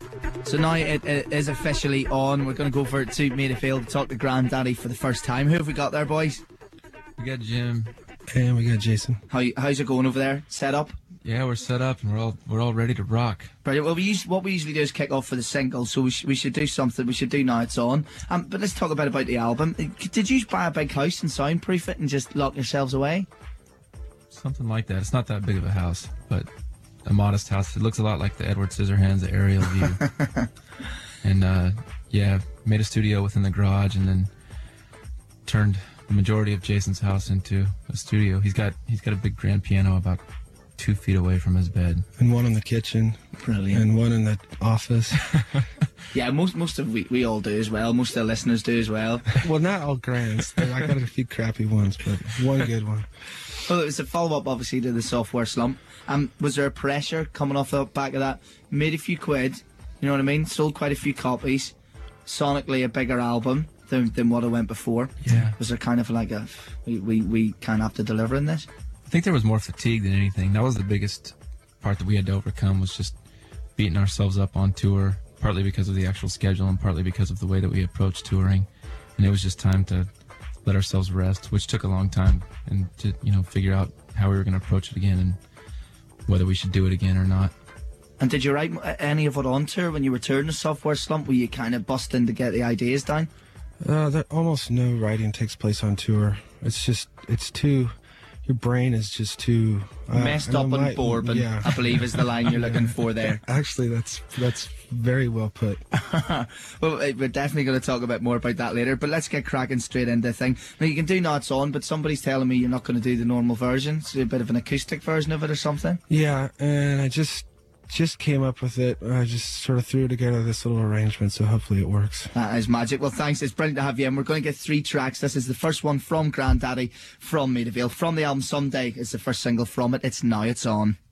So now it is officially on. We're going to go over to Maidavale to talk to Grandaddy for the first time. Who have we got there, boys? We got Jim. And we got Jason. How's it going over there? Set up? Yeah, we're set up and we're all ready to rock. Brilliant. Well, what we usually do is kick off for the single, so we should do something. We should do Now It's On. But let's talk a bit about the album. Did you buy a big house and soundproof it and just lock yourselves away? Something like that. It's not that big of a house, but a modest house. It looks a lot like the Edward Scissorhands, the aerial view. And yeah, made a studio within the garage, and then turned the majority of Jason's house into a studio. He's got a big grand piano about 2 feet away from his bed, and one in the kitchen. Brilliant. And one in the office. Yeah, most of we all do as well. Most of the listeners do as well. Well, not all grands. I got a few crappy ones, but one good one. Well, it was a follow-up, obviously, to the Software Slump. Was there a pressure coming off the back of that? Made a few quid, you know what I mean? Sold quite a few copies. Sonically, a bigger album than what it went before. Yeah. Was there kind of like we kind of have to deliver in this? I think there was more fatigue than anything. That was the biggest part that we had to overcome, was just beating ourselves up on tour, partly because of the actual schedule and partly because of the way that we approached touring. And it was just time to let ourselves rest, which took a long time, and to, figure out how we were going to approach it again and whether we should do it again or not. And did you write any of it on tour when you were touring the Software Slump? Were you kind of busting to get the ideas down? Almost no writing takes place on tour. It's too... Your brain is just too... messed up and bored, yeah. I believe is the line you're looking for there. Actually, that's very well put. Well, we're definitely going to talk a bit more about that later, but let's get cracking straight into the thing. Now, you can do Now It's On, but somebody's telling me you're not going to do the normal version, so a bit of an acoustic version of it or something? Yeah, and I just came up with it. I just sort of threw together this little arrangement, so hopefully it works. That is magic. Well, thanks. It's brilliant to have you, and we're going to get 3 tracks. This is the first one from Grandaddy, from Maidavale. From the album Someday is the first single from it. It's Now It's On.